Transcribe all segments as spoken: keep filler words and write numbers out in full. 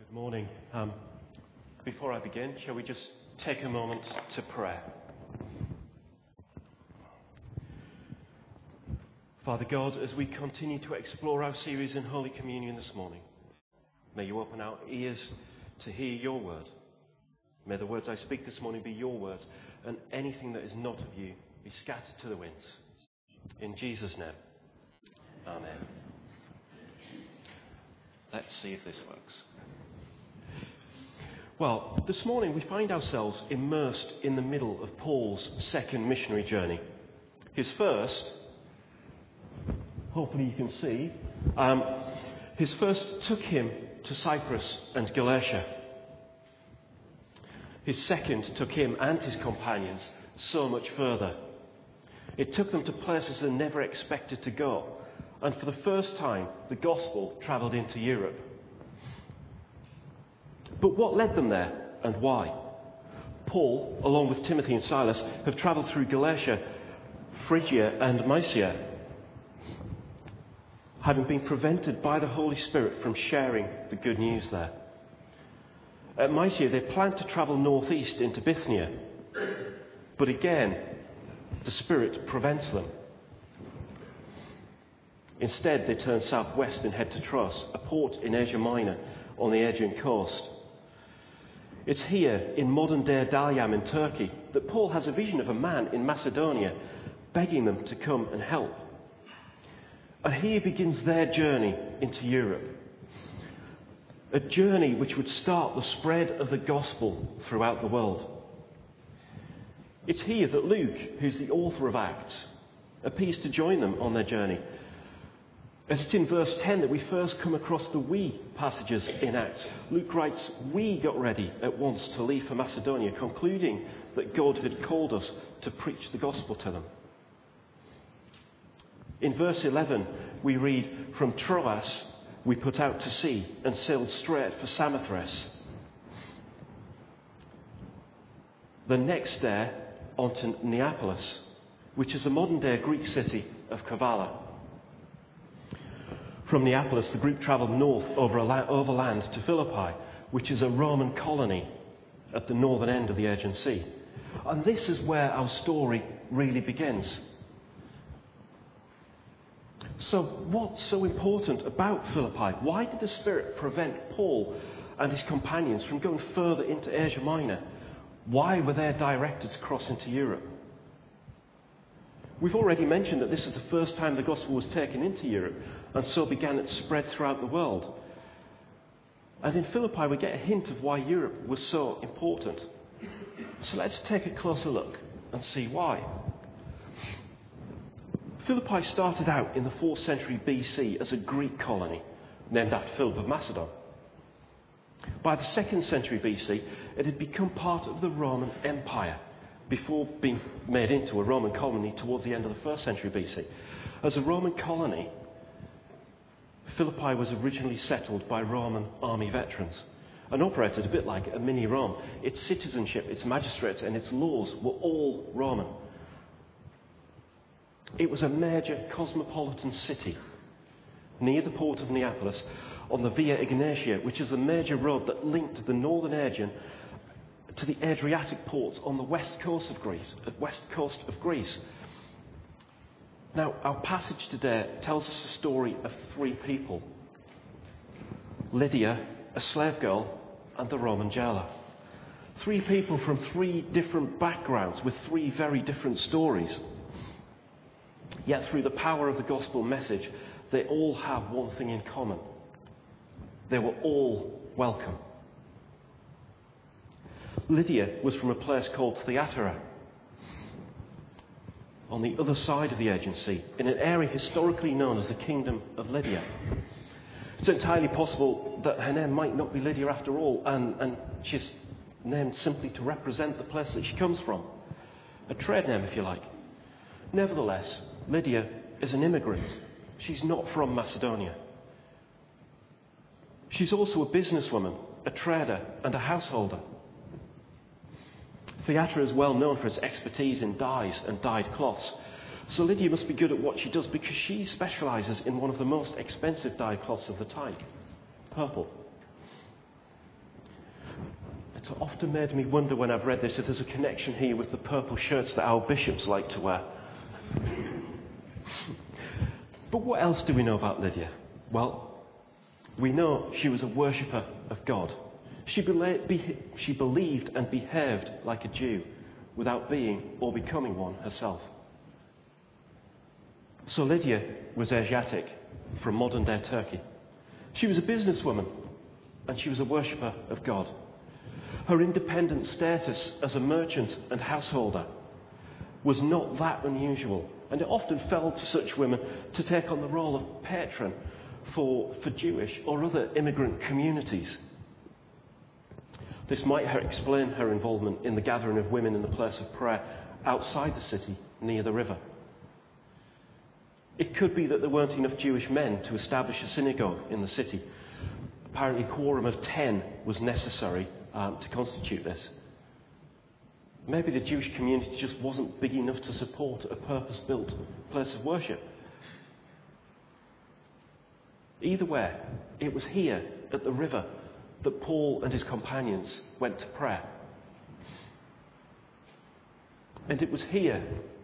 Good morning. Um, before I begin, shall we just take a moment to pray? Father God, as we continue to explore our series in Holy Communion this morning, may you open our ears to hear your word. May the words I speak this morning be your words, and anything that is not of you be scattered to the winds. In Jesus' name, amen. Let's see if this works. Well, this morning we find ourselves immersed in the middle of Paul's second missionary journey. His first, hopefully you can see, um, his first took him to Cyprus and Galatia. His second took him and his companions so much further. It took them to places they never expected to go. And for the first time, the gospel travelled into Europe. But what led them there and why? Paul, along with Timothy and Silas, have travelled through Galatia, Phrygia and Mysia, having been prevented by the Holy Spirit from sharing the good news there. At Mysia, they planned to travel northeast into Bithynia, but again, the Spirit prevents them. Instead, they turn southwest and head to Troas, a port in Asia Minor on the Aegean coast. It's here, in modern-day Dalyam in Turkey, that Paul has a vision of a man in Macedonia begging them to come and help. And here begins their journey into Europe. A journey which would start the spread of the gospel throughout the world. It's here that Luke, who's the author of Acts, appears to join them on their journey. As it's in verse ten that we first come across the we passages in Acts. Luke writes, "We got ready at once to leave for Macedonia, concluding that God had called us to preach the gospel to them." In verse eleven, we read, "From Troas we put out to sea and sailed straight for Samothrace." The next day, on to Neapolis, which is a modern-day Greek city of Kavala. From Neapolis, the group travelled north over la- overland to Philippi, which is a Roman colony at the northern end of the Aegean Sea. And this is where our story really begins. So what's so important about Philippi? Why did the Spirit prevent Paul and his companions from going further into Asia Minor? Why were they directed to cross into Europe? We've already mentioned that this is the first time the gospel was taken into Europe, and so began its spread throughout the world. And in Philippi we get a hint of why Europe was so important. So let's take a closer look and see why. Philippi started out in the fourth century B C as a Greek colony, named after Philip of Macedon. By the second century B C, it had become part of the Roman Empire, before being made into a Roman colony towards the end of the first century B C. As a Roman colony, Philippi was originally settled by Roman army veterans and operated a bit like a mini Rome. Its citizenship, its magistrates and its laws were all Roman. It was a major cosmopolitan city near the port of Neapolis on the Via Egnatia, which is a major road that linked the northern Aegean to the Adriatic ports on the west coast of Greece. West coast of Greece. Now, our passage today tells us the story of three people: Lydia, a slave girl, and the Roman jailer. Three people from three different backgrounds with three very different stories. Yet through the power of the gospel message, they all have one thing in common. They were all welcome. Lydia was from a place called Thyatira, on the other side of the Aegean Sea, in an area historically known as the Kingdom of Lydia. It's entirely possible that her name might not be Lydia after all, and, and she's named simply to represent the place that she comes from. A trade name, if you like. Nevertheless, Lydia is an immigrant. She's not from Macedonia. She's also a businesswoman, a trader, and a householder. Thyatira is well known for its expertise in dyes and dyed cloths. So Lydia must be good at what she does because she specialises in one of the most expensive dyed cloths of the time, purple. It's often made me wonder when I've read this if there's a connection here with the purple shirts that our bishops like to wear. But what else do we know about Lydia? Well, we know she was a worshipper of God. She, be- be- she believed and behaved like a Jew without being or becoming one herself. So Lydia was Asiatic from modern-day Turkey. She was a businesswoman and she was a worshipper of God. Her independent status as a merchant and householder was not that unusual, and it often fell to such women to take on the role of patron for, for Jewish or other immigrant communities. This might her explain her involvement in the gathering of women in the place of prayer outside the city, near the river. It could be that there weren't enough Jewish men to establish a synagogue in the city. Apparently a quorum of ten was necessary um, to constitute this. Maybe the Jewish community just wasn't big enough to support a purpose-built place of worship. Either way, it was here at the river that Paul and his companions went to prayer. And it was here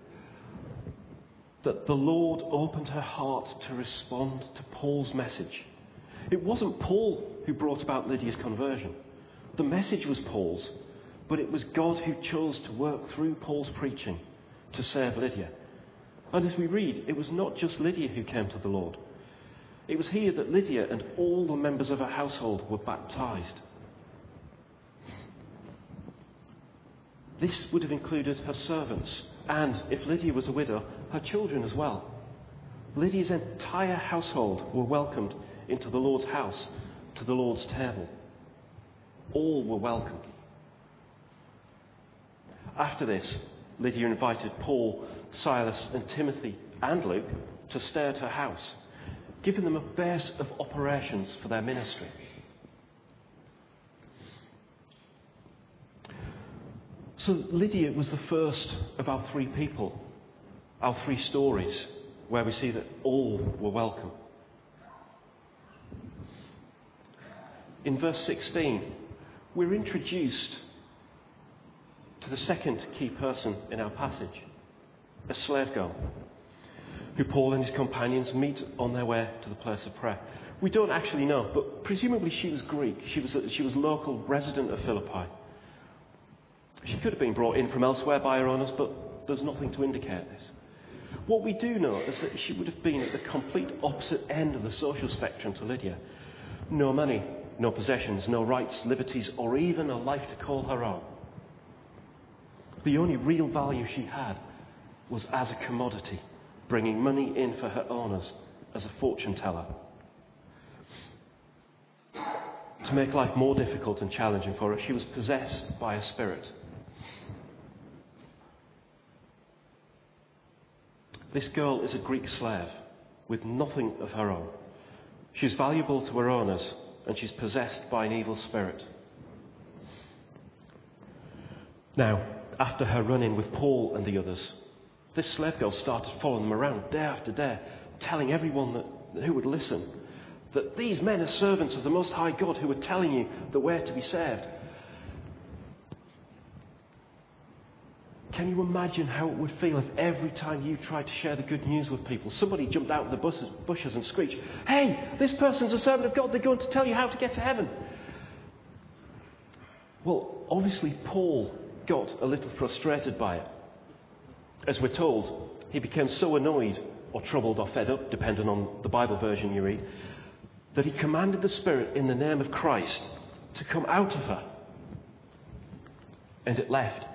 that the Lord opened her heart to respond to Paul's message. It wasn't Paul who brought about Lydia's conversion. The message was Paul's, but it was God who chose to work through Paul's preaching to save Lydia. And as we read, it was not just Lydia who came to the Lord. It was here that Lydia and all the members of her household were baptized. This would have included her servants, and, if Lydia was a widow, her children as well. Lydia's entire household were welcomed into the Lord's house, to the Lord's table. All were welcome. After this, Lydia invited Paul, Silas and Timothy and Luke to stay at her house, giving them a base of operations for their ministry. So Lydia was the first of our three people, our three stories, where we see that all were welcome. In verse sixteen, we're introduced to the second key person in our passage, a slave girl, who Paul and his companions meet on their way to the place of prayer. We don't actually know, but presumably she was Greek. She was a, she was local resident of Philippi. She could have been brought in from elsewhere by her owners, but there's nothing to indicate this. What we do know is that she would have been at the complete opposite end of the social spectrum to Lydia. No money, no possessions, no rights, liberties, or even a life to call her own. The only real value she had was as a commodity, bringing money in for her owners as a fortune teller. To make life more difficult and challenging for her, she was possessed by a spirit. This girl is a Greek slave with nothing of her own. She's valuable to her owners, and she's possessed by an evil spirit. Now, after her run-in with Paul and the others, this slave girl started following them around day after day, telling everyone that, who would listen that these men are servants of the Most High God who are telling you the way to be saved. Can you imagine how it would feel if every time you tried to share the good news with people, somebody jumped out of the bushes, bushes and screeched, "Hey, this person's a servant of God, they're going to tell you how to get to heaven." Well, obviously Paul got a little frustrated by it. As we're told, he became so annoyed or troubled or fed up, depending on the Bible version you read, that he commanded the spirit in the name of Christ to come out of her. And it left.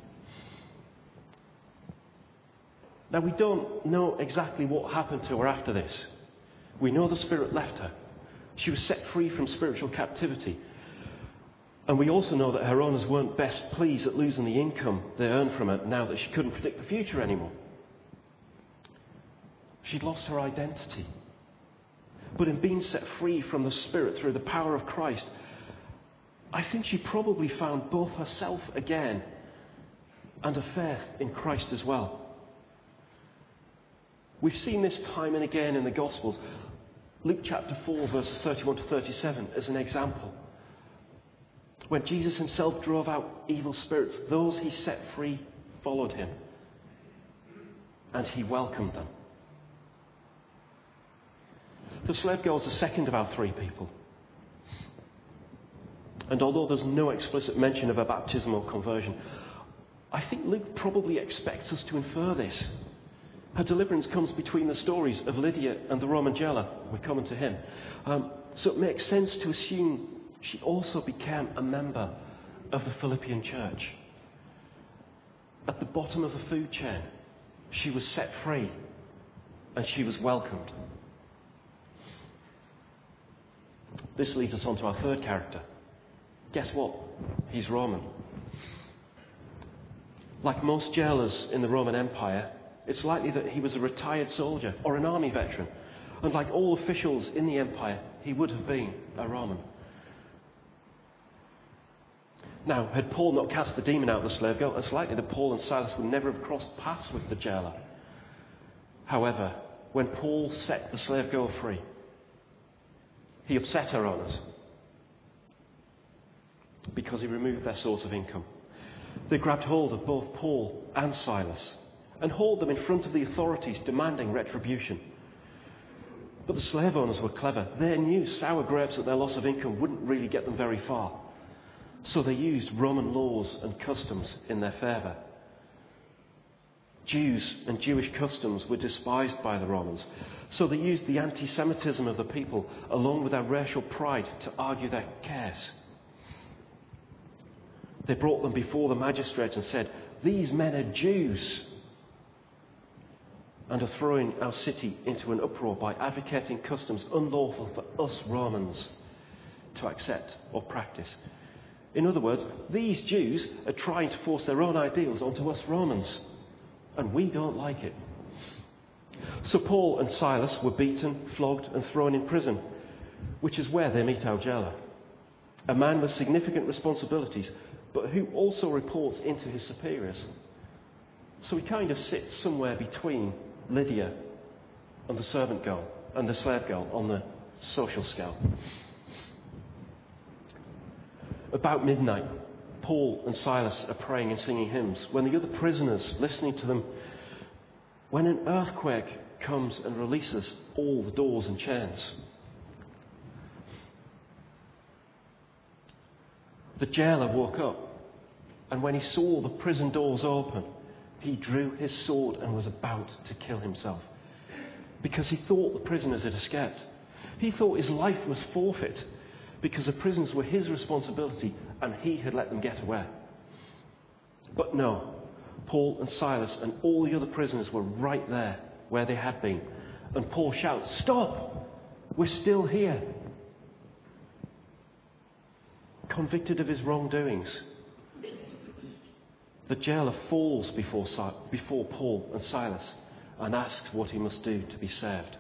Now, we don't know exactly what happened to her after this. We know the spirit left her. She was set free from spiritual captivity. And we also know that her owners weren't best pleased at losing the income they earned from her now that she couldn't predict the future anymore. She'd lost her identity. But in being set free from the spirit through the power of Christ, I think she probably found both herself again and a faith in Christ as well. We've seen this time and again in the Gospels. Luke chapter four, verses thirty-one to thirty-seven, as an example. When Jesus himself drove out evil spirits, those he set free followed him, and he welcomed them. The slave girl is the second of our three people. And although there's no explicit mention of her baptism or conversion, I think Luke probably expects us to infer this. Her deliverance comes between the stories of Lydia and the Roman jailer. We're coming to him. Um, so it makes sense to assume she also became a member of the Philippian church. At the bottom of the food chain, she was set free and she was welcomed. This leads us on to our third character. Guess what? He's Roman. Like most jailers in the Roman Empire, it's likely that he was a retired soldier or an army veteran. And like all officials in the empire, he would have been a Roman. Now, had Paul not cast the demon out of the slave girl, it's likely that Paul and Silas would never have crossed paths with the jailer. However, when Paul set the slave girl free, he upset her owners because he removed their source of income. They grabbed hold of both Paul and Silas and hauled them in front of the authorities, demanding retribution. But the slave owners were clever. They knew sour grapes at their loss of income wouldn't really get them very far. So they used Roman laws and customs in their favour. Jews and Jewish customs were despised by the Romans, so they used the anti-Semitism of the people along with their racial pride to argue their case. They brought them before the magistrates and said, "These men are Jews," and are throwing our city into an uproar by advocating customs unlawful for us Romans to accept or practice. In other words, these Jews are trying to force their own ideals onto us Romans, and we don't like it. So Paul and Silas were beaten, flogged, and thrown in prison, which is where they meet our jailer, a man with significant responsibilities, but who also reports into his superiors. So he kind of sits somewhere between Lydia and the servant girl and the slave girl on the social scale. About midnight, Paul and Silas are praying and singing hymns when the other prisoners, listening to them, when an earthquake comes and releases all the doors and chains. The jailer woke up, and when he saw the prison doors open, he drew his sword and was about to kill himself, because he thought the prisoners had escaped. He thought his life was forfeit, because the prisons were his responsibility and he had let them get away. But no, Paul and Silas and all the other prisoners were right there where they had been. And Paul shouts, "Stop! We're still here." Convicted of his wrongdoings, the jailer falls before, before Paul and Silas and asks what he must do to be saved.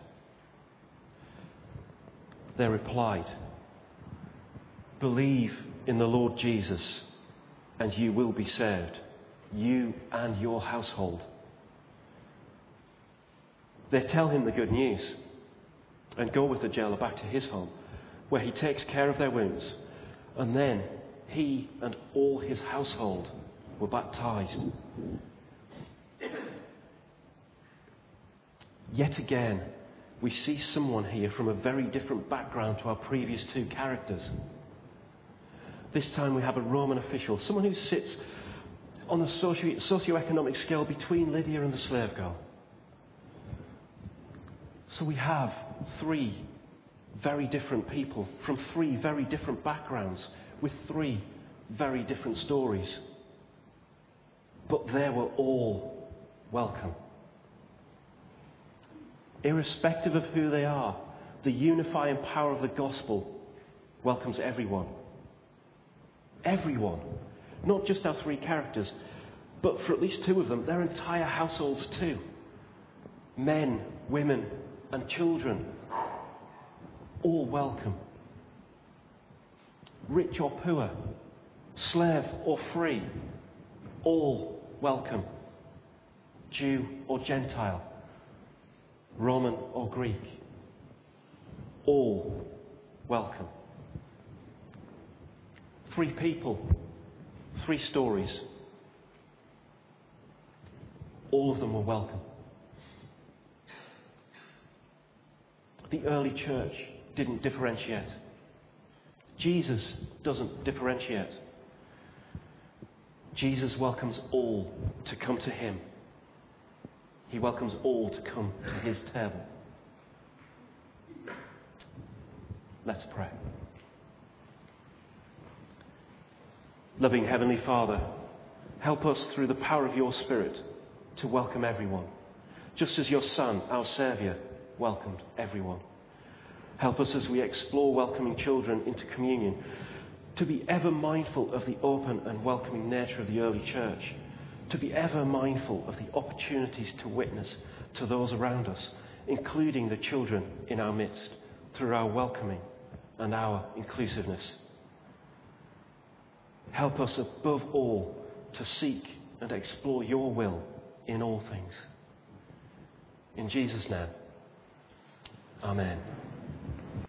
They replied, "Believe in the Lord Jesus, and you will be saved, you and your household." They tell him the good news and go with the jailer back to his home, where he takes care of their wounds, and then he and all his household were baptized. Yet again, we see someone here from a very different background to our previous two characters. This time we have a Roman official, someone who sits on the socio- socioeconomic scale between Lydia and the slave girl. So we have three very different people from three very different backgrounds with three very different stories. But they were all welcome. Irrespective of who they are, the unifying power of the gospel welcomes everyone. Everyone. Not just our three characters, but for at least two of them, their entire households too. Men, women, and children. All welcome. Rich or poor, slave or free, all welcome. Jew or Gentile, Roman or Greek, all welcome. Three people, three stories. All of them were welcome. The early church didn't differentiate. Jesus doesn't differentiate. Jesus welcomes all to come to him. He welcomes all to come to his table. Let's pray. Loving Heavenly Father, help us through the power of your Spirit to welcome everyone, just as your Son, our Saviour, welcomed everyone. Help us as we explore welcoming children into communion to be ever mindful of the open and welcoming nature of the early church, to be ever mindful of the opportunities to witness to those around us, including the children in our midst, through our welcoming and our inclusiveness. Help us above all to seek and explore your will in all things. In Jesus' name, amen.